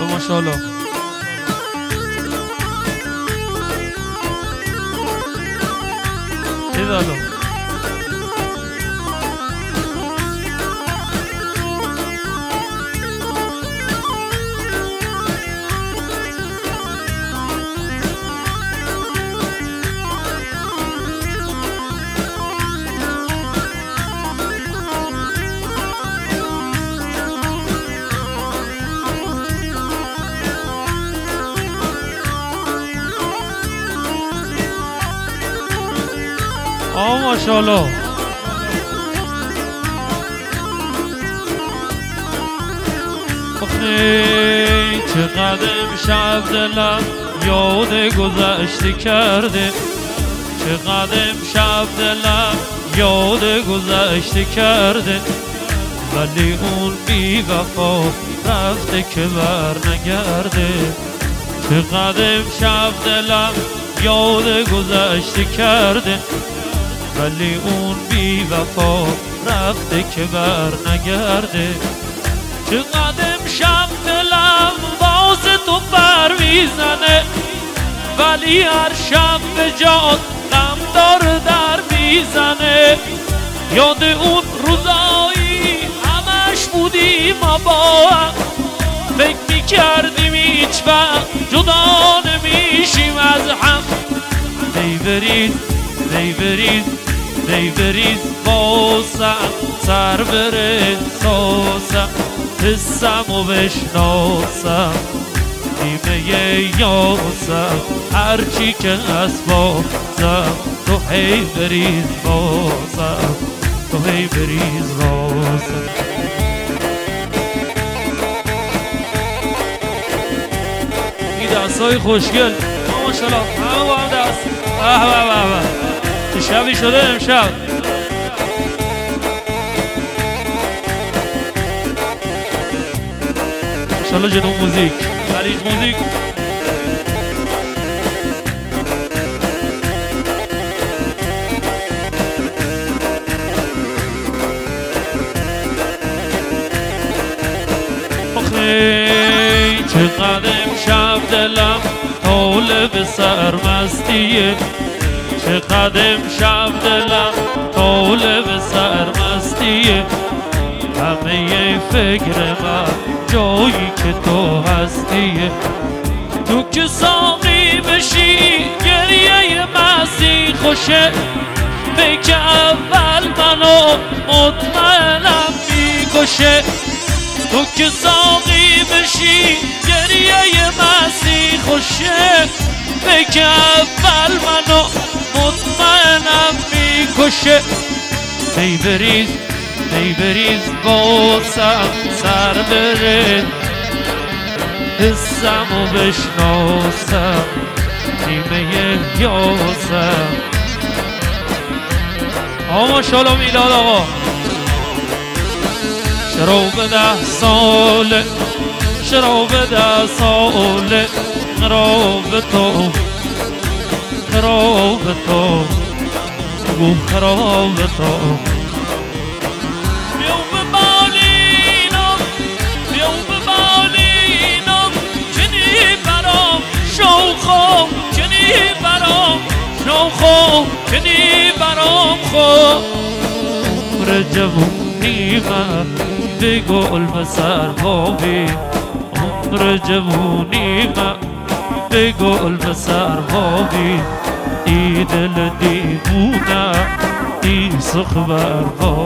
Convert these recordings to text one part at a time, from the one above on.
ماشاءالله. ایدالو ماشاءالله. چقدر امشب دلم یاد گذشته کرده، چقدر امشب دلم یاد گذشته کرده، ولی اون بی وفا رفته که بر نگرده. چقدر امشب دلم یاد گذشته کرده، ولی اون بی وفا رفته که بر نگرده. چقدر امشب دلم باز تو پر میزنه، ولی هر شب به جات غم داره در میزنه. یاد اون روزایی همش بودیم ما با هم، فکر میکردیم هیچ وقت جدا نمیشیم از هم. دیبریز دیبریز دیبریز باسم سر بره ساسم، حسم و بشناسم نیمه یاسم، هرچی که هست بازم تو هی بریز بازم، تو هی بریز بازم. این دستای خوشگل ماشاءالله همه با هم دست. چه شبی شده امشب. ماشاءالله جنوب موزیک، خلیج موزیک. آخی چقدر امشب دلم طالب سرمستیه، چقدر امشب دلم طالب سرمستیه، همه فکر من جایی که تو هستیه. تو که ساقی بشی گریه مسیح خوشه، فکر اول منو مطمئنم میکشه. تو که ساقی بشی گریه مسیح خوشه، فکر اول منو مطمئنم میکشه. دیبریز دیبریز باسم سر بره، حسم و بشناسم نیمه یاسم. ماشاءالله میلاد آقا. شراب 10 ساله، شراب 10 ساله، خراب تو خراب تو گو خراب تو. بیو ببالینم بیو ببالینم، چنی برام شوخم چنی برام شوخم چنی برام خوب. عمر جوونی من به گل به سر بابی، عمر جوونی من به گل به سر بابی. ای دل دیوونه ای سخبر باب.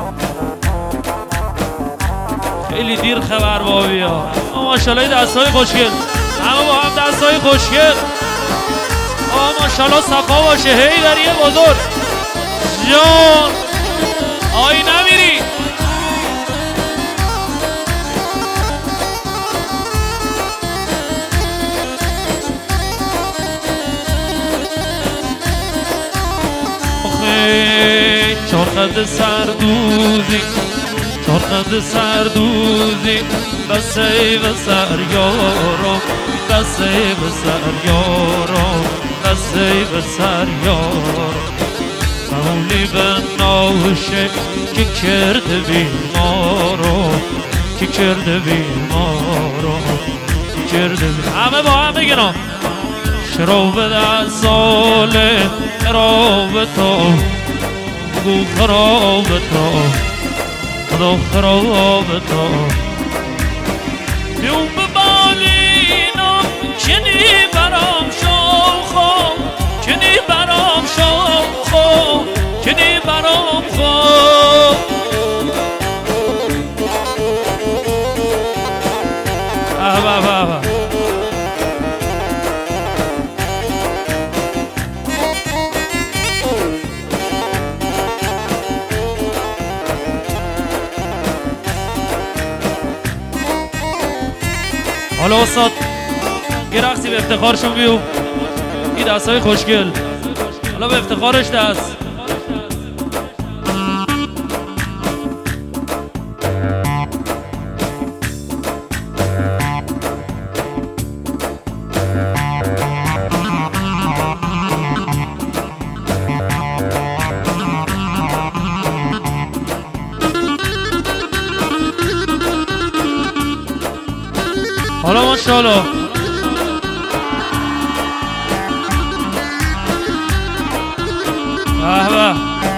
خیلی دیر خبر بابی ها. ماشاءالله دستای خوشگل، همه با هم دستای خوشگل. ماشاءالله صفا باشه. هی در یه بزرگ جان آی نمیری. چرخد سردوزی چرخد سردوزی، بسه و سر یارم بسه و سر یارم بسه و سر یارم. مولی به ناشه که کرده بیمارم که کرده بیمارم. کرده همه با هم بگنم شراب در ساله خراب تو بگو خراب تو خدا خراب تو بیون به بالینم کنی برام شوخو کنی برام شوخو کنی برام خوب حالا استاد یه رقصی به افتخارشون بیو این دستای خوشگل حالا به افتخارش دست حالا ماشاءالله به به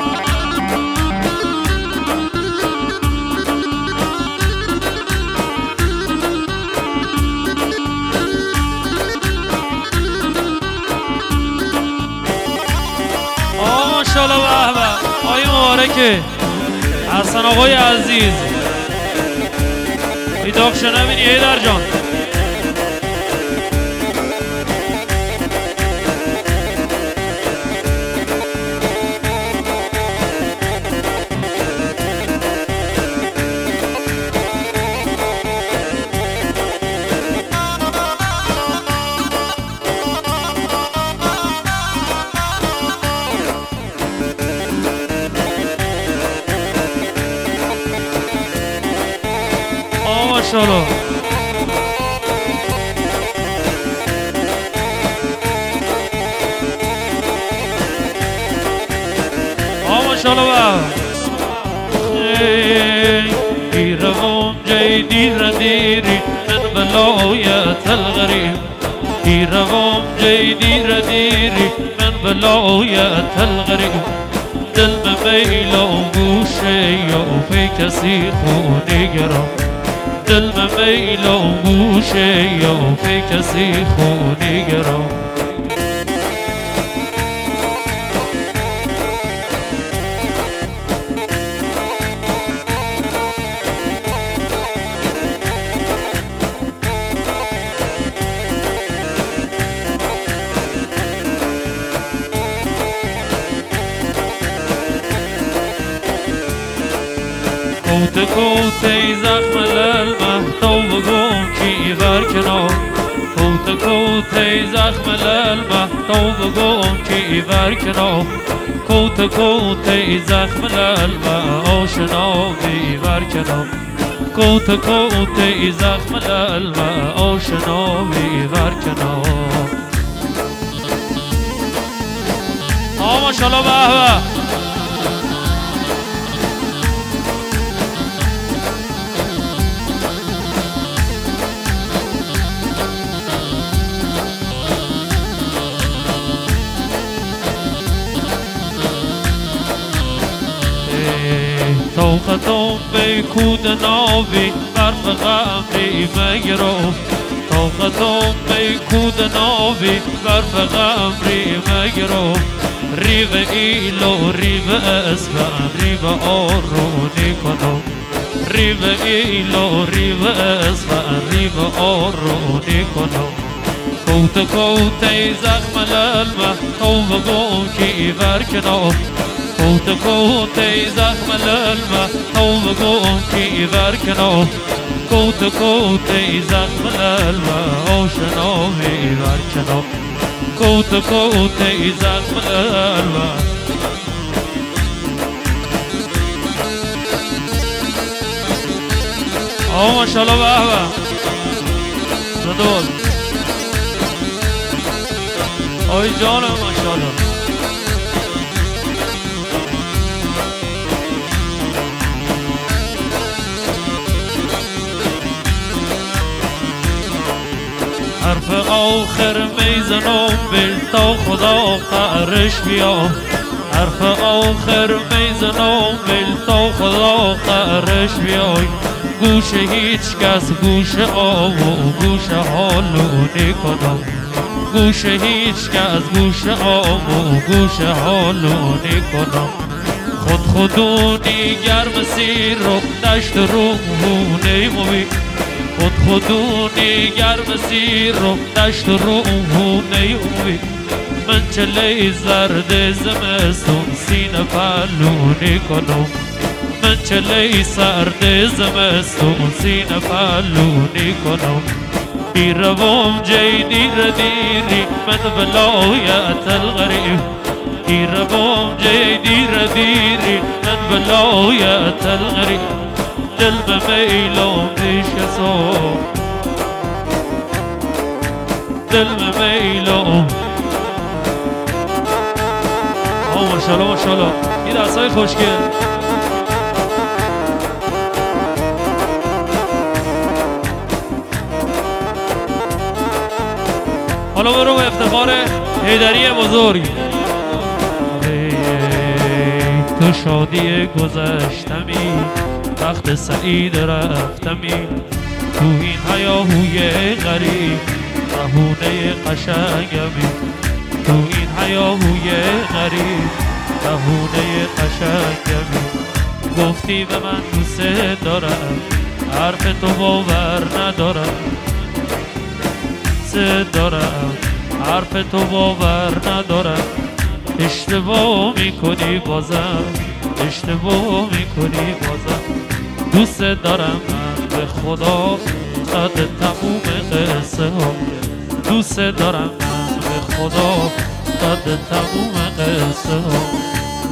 ماشاءالله به به آی مبارکه حسن آقای عزیز بیداغ شنبینی هیدر جان ماشاءالله ماشاءالله دیرم جای دیر دیری من بلایت الغریب دیرم جای دیر دیری من بلایت الغریب دل میل و گوشه یا پی کسی خونگرم دل میل و گوشه یا پی کسی خونگرم کوته کوته زخم للمه گم کی برکنم کوته کوته زخم للمه گم کی برکنم کوته کوته زخم للمه آشنا بی برکنم کوته کوته زخم للمه آشنا بی برکنم ماشاءالله به به طاقتم به کود ناوی برف غمری مگرم طاقتم به کود ناوی برف غمری مگرم ریو ایلو ریو اسفن ریو آرونی کنم ریو ایلو ریو اسفن ریو آرونی کنم کوته کوته زخم للمه توبگم کی برکنم کوته کوته زخم للمه توبگم کی برکنم کوته کوته زخم للمه آشنا می برکنم کوته کوته زخم للمه ماشاءالله به به زدود آی جانم ماشاءالله حرف آخر میزنم بل تا خدا قهرش بیام حرف آخر میزنم بل تا خدا قهرش بیای گوش هیچ کس گوش آب و گوش حالو نکنم گوش هیچ کس گوش آب و گوش حالو نکنم خودونی گرم سیر رو دشت رو نیموی خودونی گرم سیر رو دشت رو نیموی من چله زرد زمستون سینه پلو کنم من چله سرد زمستون سینه پلو کنم دیروم جی دیر دیری من ولایت الغریب دیروم جی دیر دیری من ولایت الغریب دل به میلم پیشکسو دل به میلم ماشاءالله ماشاءالله این دستای خوشگل حالا برو به افتخار حیدری بزرگ تو شادی گذشتمی وقت سعید رفتمی تو این هیاهوی غریب بهونه قشنگمی تو این هیاهوی غریب بهونه قشنگمی گفتی به من دوست دارم حرف تو باور ندارم دارم حرف تو باور ندارم اشتباه میکنی بازم اشتباه میکنی بازم دوست دارم من به خدا قد تموم قصه ها دوست دارم من به خدا قد تموم قصه ها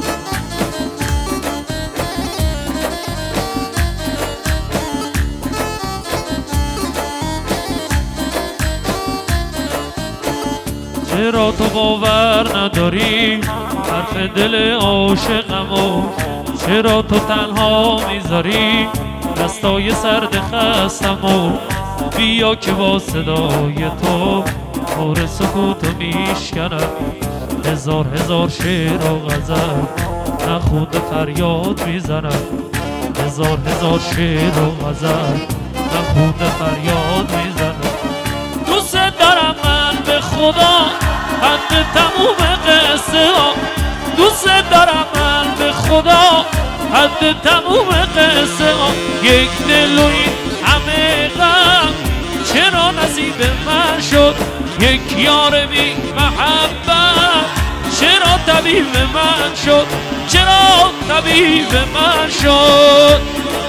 چرا تو باور نداری حرف دل عاشقمو چرا تو تنها میذاری دستای سرد خستمو بیا که با صدای تو پر سکوتو میشکنم هزار هزار شعر و غزل نخونده فریاد میزنم هزار هزار شعر و غزل نخونده فریاد میزنم دوست دارم من به خدا حد تموم قصه ها دوست دارم من به خدا حد تموم قصه ها یک دل و این همه غم چرا نصیب من شد یک یار بی محبت چرا طبیب من شد چرا طبیب من شد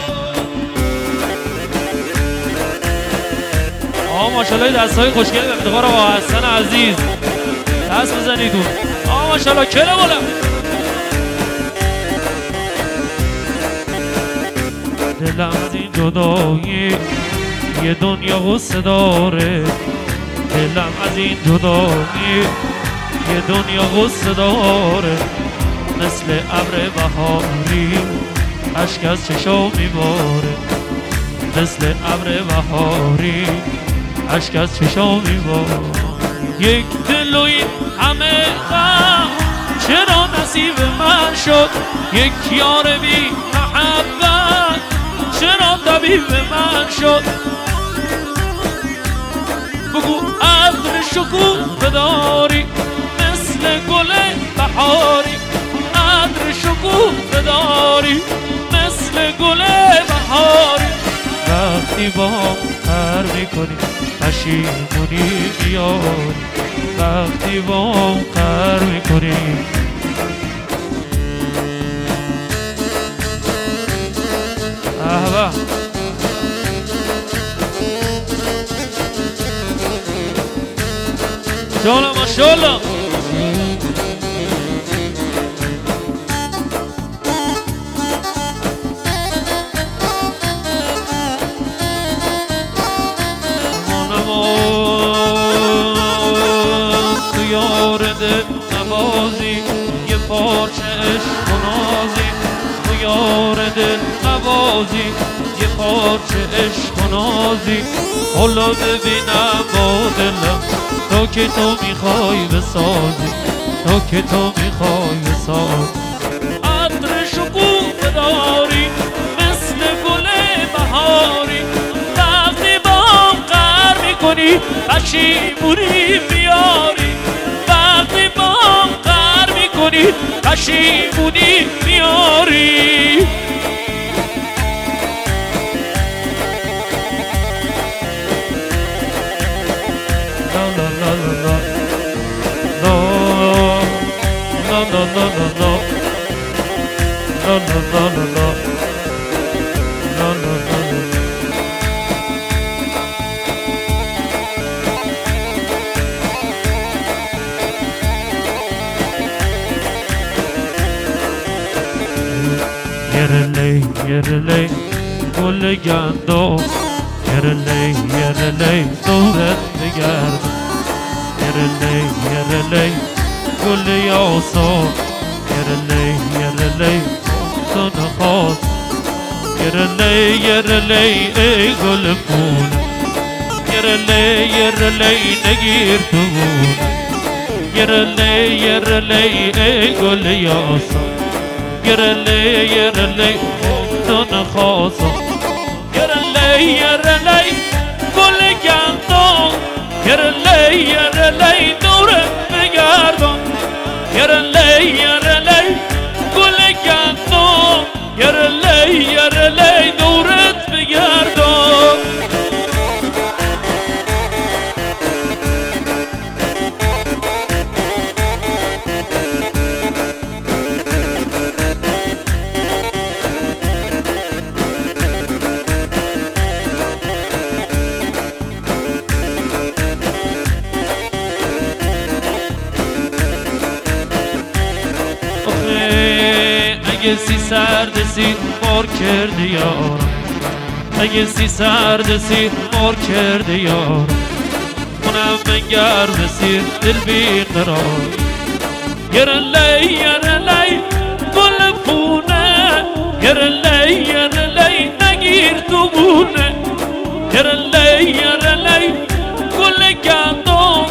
ماشاءالله دستای خوشگل به افتخار آقا حسن عزیز دست بزنید اون ماشاءالله کله بالا دلم از این جدایی یه دنیا غصه داره دلم از این جدایی یه دنیا غصه داره مثل ابر بهاری اشک از چشام میباره مثل ابر بهاری اشک از چشام میباره یک دل و این همه غم چرا نصیب من شد یک یار بی محبت چرا طبیب من شد بگو عطر شکوفه داری مثل گل بهاری عطر شکوفه داری مثل گل بهاری وقتی با هم تر میکنی پشیمونی بیاری وقتی با هم تر میکنی احبا شالا ماشاءالله تو یار دل نبازی یه پارچه عشق و نازی تو یار دل نوازی یه پارچه عشق و نازی حالا ببینم با دلم تو که تو میخوای بسازی تو که تو میخوای بسازی عطر شکوفه داری مثل گل بهاری وقتی با هم قهر میکنی پشیمونی میاری وقتی با هم قهر میکنی پشیمونی میاری yerle gül gando yerle duvret gerd yerle gül yasa yerle sana khas yerle ey gül pul yerle negir tubun yerle ey gül yasa yerle sana khas yerle gül gando yerle duvret gerdon yerle gül gando yerle duvret gerdon اگه سی سردسی مار کرده یارم اگه سی سردسی مار کرده یارم اونم من گرم سیر دل بی قرار yerle گل پونه yerle نگیر تو بونه yerle گل گندم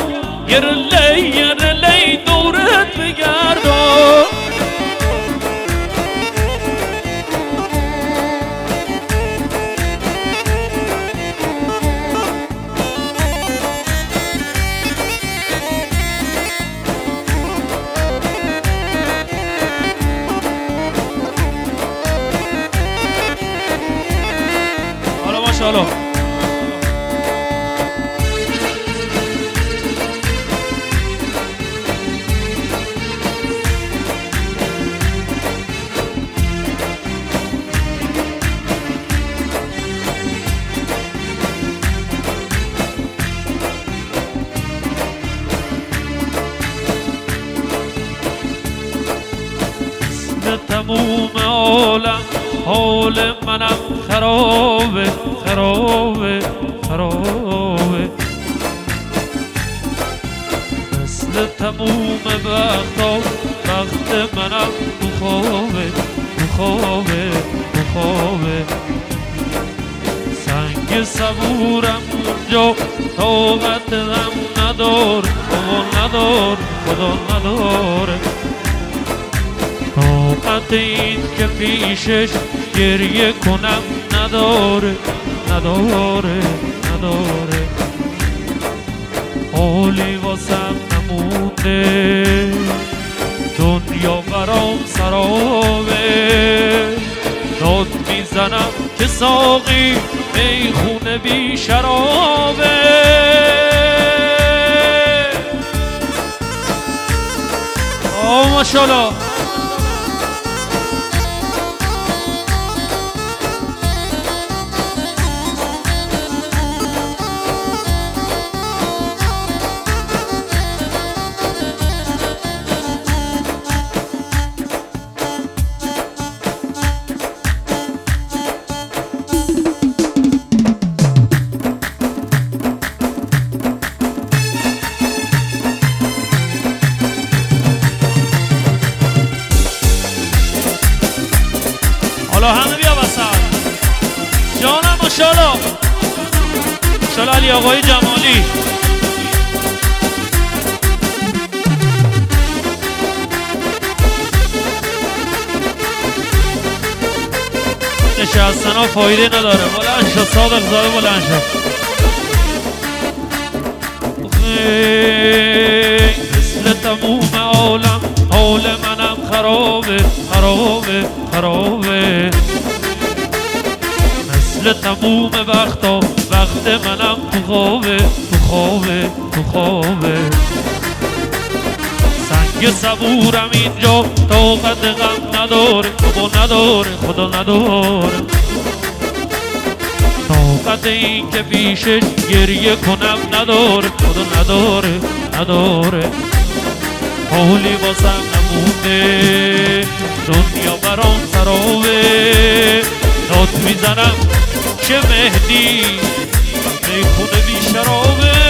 yerle دورت بگردم حالا تموم عالم حال منم خرابه مثل تموم وقت منم تو خوابه سنگ صبورم اونجا طاقت غم نداره خدا نداره طاقت این که پیشش گریه کنم نداره حالی واسم نمونده دنیا برام سرابه داد میزنم که ساقی میخونه بی شرابه ماشاءالله برنامه بیا وسط جانم ماشاءالله ماشاءالله علی آقای جمالی نشستن ها فایده نداره بلند شد صادق زاده بلند شد مثل تموم عالم حال منم خرابه خرابه خرابه مثل تموم وقتا وقت منم تو خوابه تو خوابه تو خوابه سنگ صبورم اینجا طاقت غم نداره خدا نداره خدا نداره طاقت این که پیشش گریه کنم نداره خدا نداره نداره حالی واسم نمونده دنیا برام خرابه نات میزنم چه مهدی میخونه بی شرابه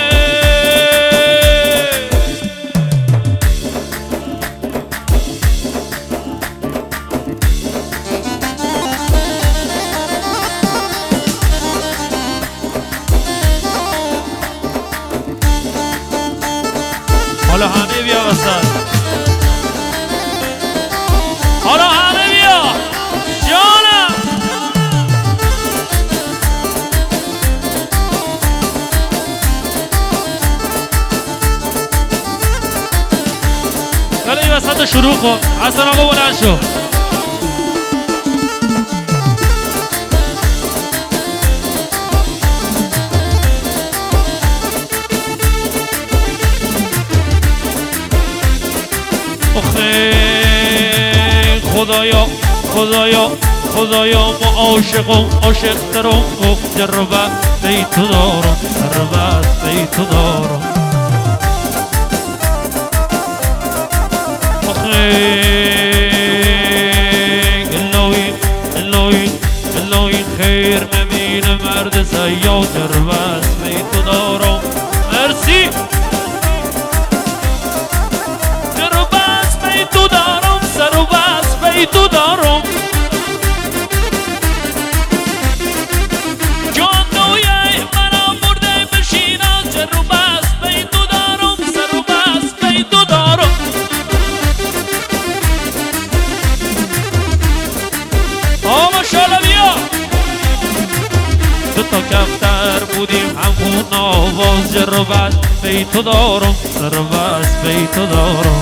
حالا همه بیا وسط حالا همه بیا جانم حالا این وسط شروع کن حسن آقا بلند شو خدایا خدایا خدایا ما عاشقم عاشق ترم گفت جربت بی تو دارم جربت بی تو دارم الهی الهی الهی خیر نبینه مرد سیاد جربت بی تو دارم مرسی جربت بی تو دارم سر و بس بی تو دارم جان دویه منم مرده بشینم جر و بس بی تو دارم سر و بس بی تو دارم ماشاءالله بیا دو تا کفتر بودیم همون آواز جر و بس بی تو دارم سر و بس بی تو دارم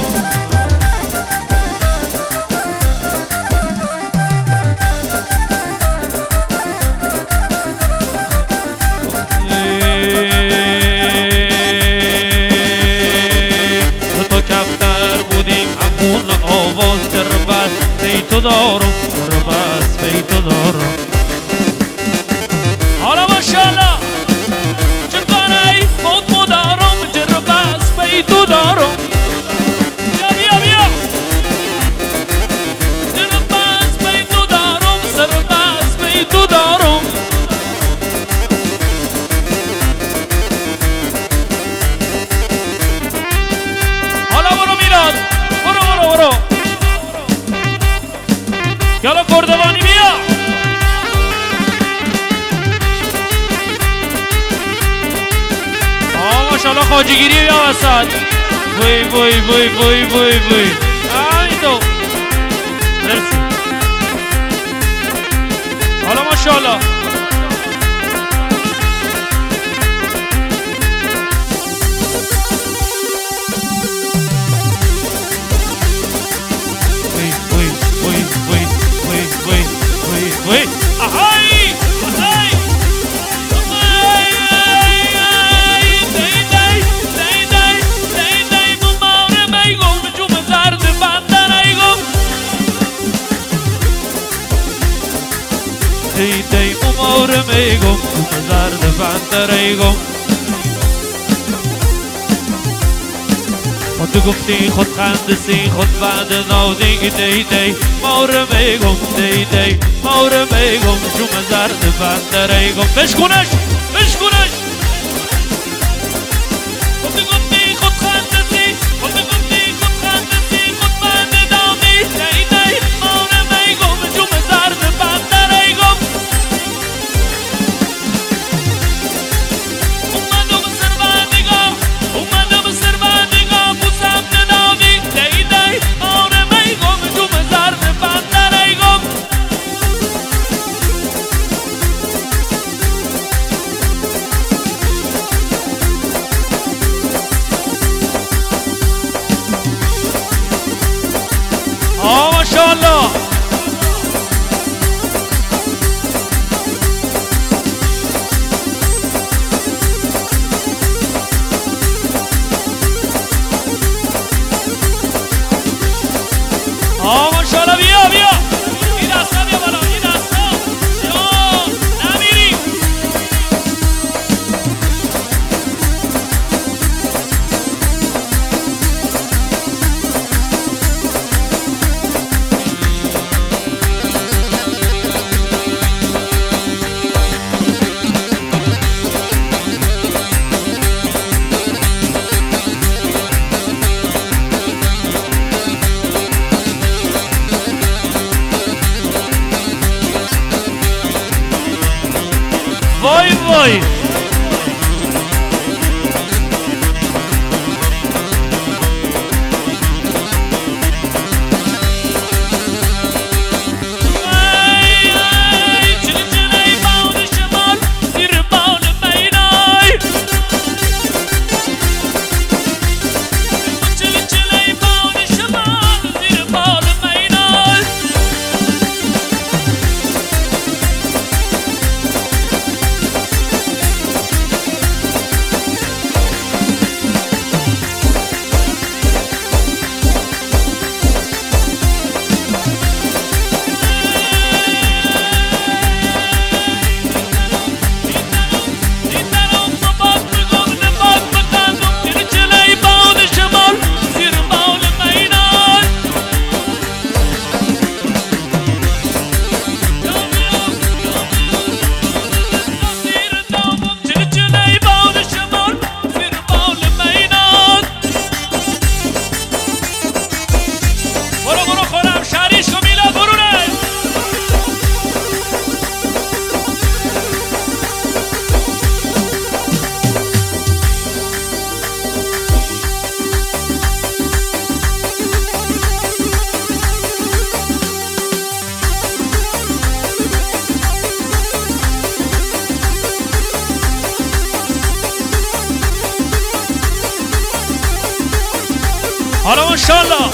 تو دارم بس بی تو دارم حالا ماشاءالله چکانه خود دارم جر بس بی تو دارم بیا بیا بیا جر بس بی تو دارم سر بس بی تو دارم حالا برو میلاد برو برو برو یالا کردوانی بیا ماشاءالله خواجگیری بیا وسط وی وی وی وی وی وی همین تو مرسی حالا ماشاءالله وي اهاي اهاي دی امور میگم تو زرد بندریگم خود گفتی خود خندسی خود بعد نادی دی دی مور میگم دی دی مور میگم جوم زرد بندریگم بشکنش بشکنش خود گفتی خود خندسی خود گفتی خود خندسی خود بعد نادی دی دی مور میگم جوم زرد وای وای حالا ماشاءالله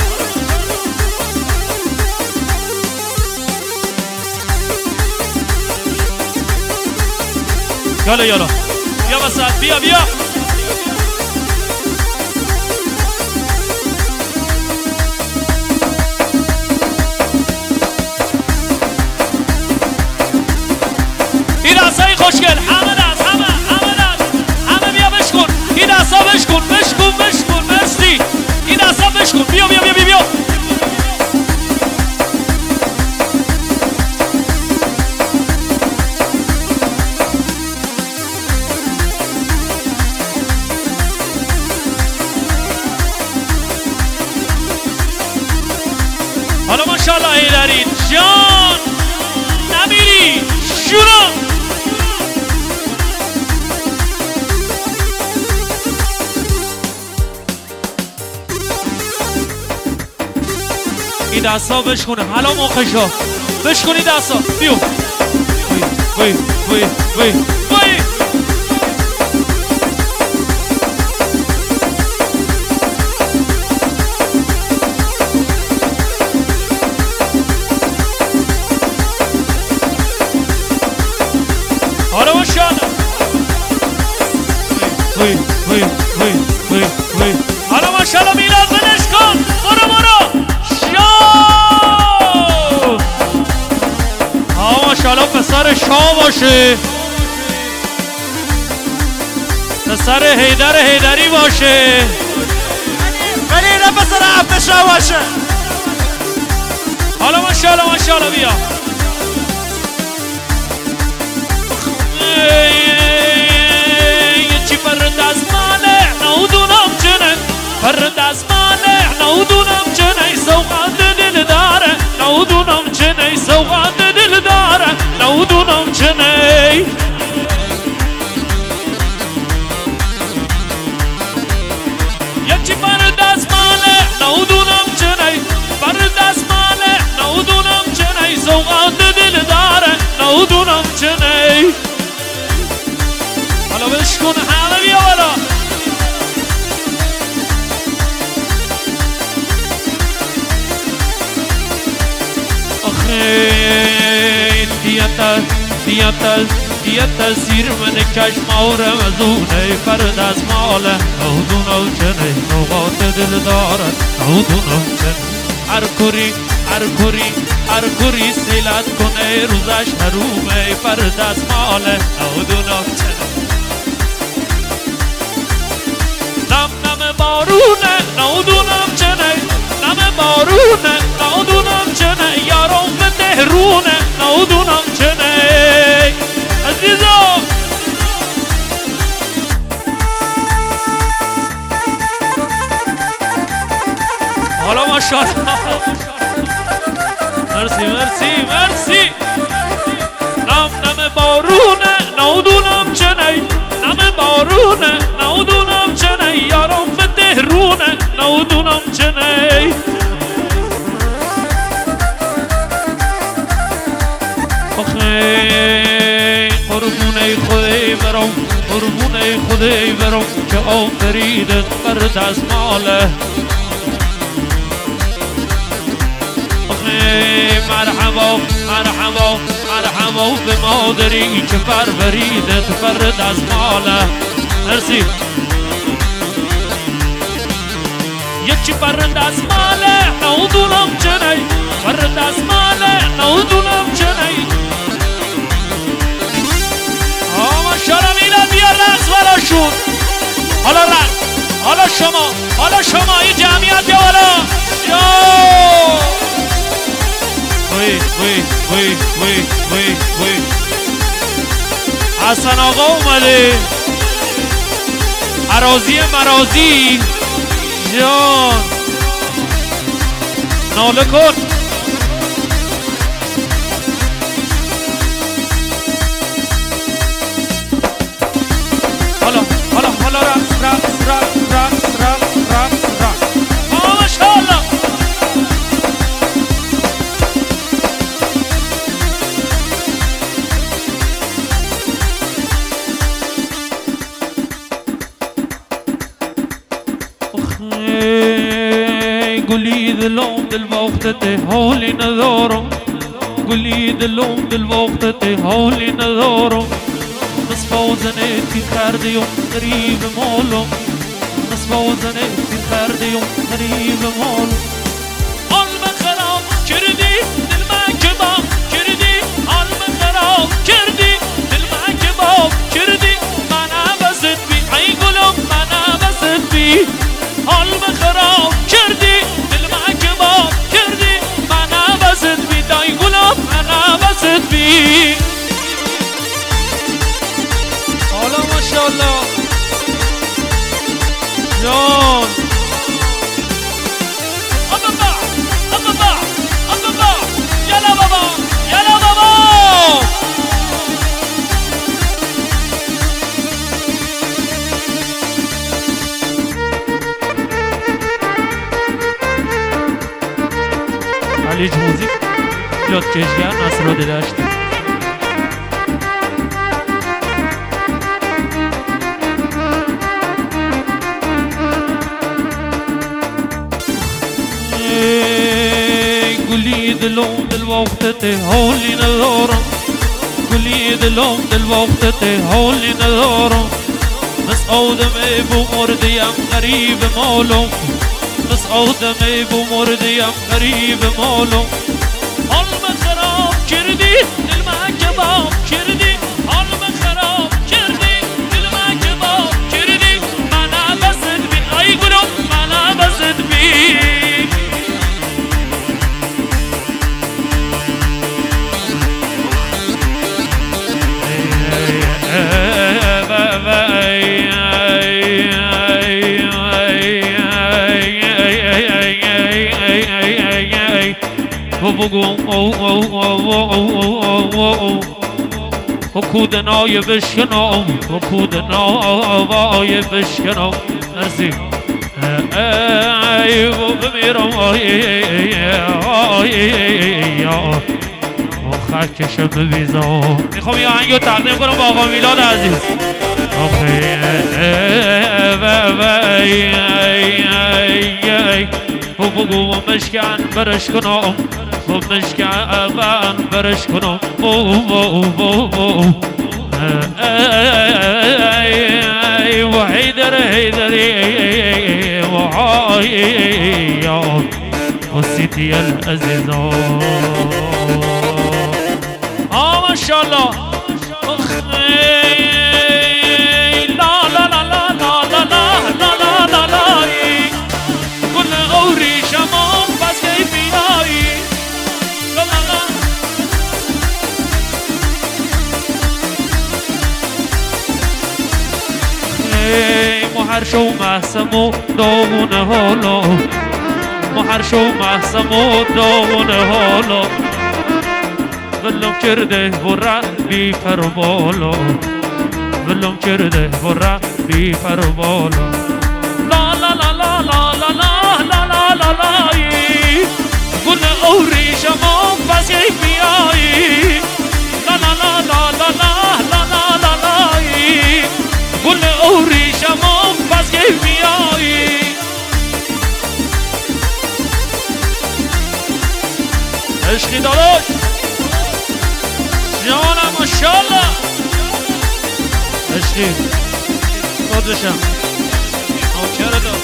یالا یالا بیا وسط بیا بیا این دستای خوشگل همه دست همه بیا بشکن این دستا بشکن مرسی این دستا بشکن بیا حالا ماشاءالله هیدری جان نمیری شروع این دستا بشکنه حالا موقعشا بشکن این دستا بیو وی حالا ماشاءالله وی حالا ماشاءالله میلاد بنش کن برو ماشاءالله پسر شاه باشه پسر هیدری باشه ولی نه پسر عبد شاه باشه حالا ماشاءالله بیا چی فرد از مانع نودونم چنه فرد از مانع نودونم چنه سوقات دل داره نودونم چنه سوقات دل داره نودونم چنه یکی فرد از مانع نودونم چنه فرد از مانع نودونم چنه سوقات دل داره نودونم چنه حالا بشکن همه بیا بالا آخه دیت زیر من چشم آرمزونه فرد از ماله نودونم چنه نوغات دل دارد نودونم چنه هر کوری سیلت کنه روزش حرومه فرد از ماله نودونم چنه نم بارونه نودونم چنه نم بارونه نودونم چنه یارم به تهرونه نودونم چنه عزیزا حالا ماشاءالله مرسی نم بارونه نودونم رونه نودونم چنه یارم فته رونه نودونم چنه قربونه خدای برام قربونه خدای برام که آفریدت بر دستماله مرحبا مرحبا مرحبا به مادری که پروریدت بر دستماله مرسی یکی بر دستماله نودونم چنه بر دستماله نودونم چنه ماشاءالله میلاد بیار رقص براشون حالا رقص حالا شما این جمعیت بیا حالا وی حسن آقا اومده عراضی مرازی جان ناله کن حالا رقص ماشاءالله قولي دلوم دالوقت تهولي نذورم قولي دلوم دالوقت تهولي نذورم نصف وزنتي خرديوم قريب مولم نصف وزنتي خرديوم قريب مولم قلب خراب كردي دل ما كباب كردي قلب خراب كردي دل ما كباب كردي ما نبست بي اي قلوب ما نبست بي قلب خراب كردي دل ما كباب كردي ما نبست بي داي قلوب ما نبست بي ما شاء الله جان بابا يلا بابا علی موزیک پیاد کشگر نصر داشتی قولي دلوم دالوقت تهولي نذورم قولي دلوم دالوقت تهولي نذورم بس آدمي بمرديم غريب مولم بس آدمي بمرديم غريب مولم قلب خراب كردي دل ما كباب كردي قلب خراب كردي دل ما كباب كردي ما نبست بي اي قلوب ما نبست بي کودنای بشکنم کودنای بشکنم مرسی ای بمیرم خاکشم ببیزم میخوام یه آهنگو تقدیم کنم با آقا میلاد عزیز بگو مشکن برش کنم مشکن برش کنم و حیدری و سیتی العزیزان ما شاء الله محرشو محسمو داغونه حالا محرشو محسمو داغونه حالا ولم کرده و رد بی پر بالا ولم کرده برا بی پر و بالا لا لا لا لا لا لا لا لا لا لا لا گل اوری شما پس بیایی لا لا لا لا لا لا لا لا لا گل اوری شما پس بیایی عشقی داداش جانم ماشاءالله عشقی خودشم نوکر داد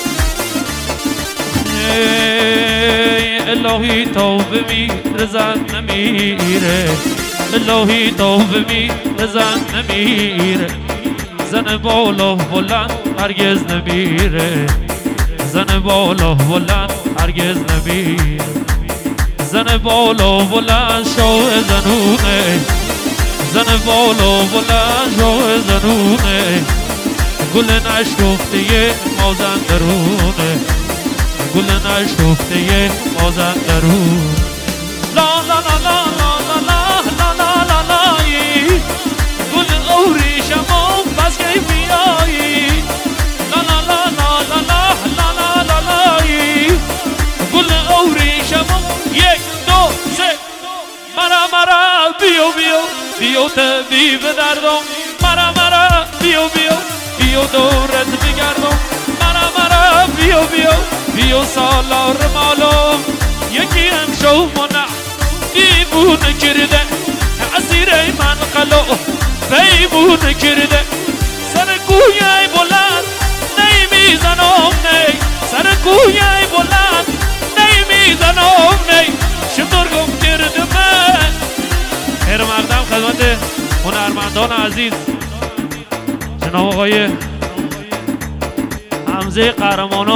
الهی توبه میره زن نمیره الهی توبه میره زن نمیره زن بالا بلند هرگز نمیره زن بالا بلند هرگز نمیره زن بالا بلند شو زنونه زن بالا بلند شو زنونه گل نشکفته مازن درونه گل نشکفته مازن درون لا لا لا لا لا لا لا لا لا لا گل اوری شما بس که بیایی لا لا لا لا لا لا لا لا لا گل اوری شما یک دو سه مرا بیو بیو بیو طبیب دردم مرا بیو دورت بگردم مرا بیو سالار مالم یکی امشو منع دیوونه کرده عزیر من قلو بیمونه کرده سر کویه بلند نمیزنم نی سر کویه بلند نمیزنم نی شطرگم کرده من خیر مقدم خدمت هنرمندان عزیز جناب آقای حمزه قهرمانان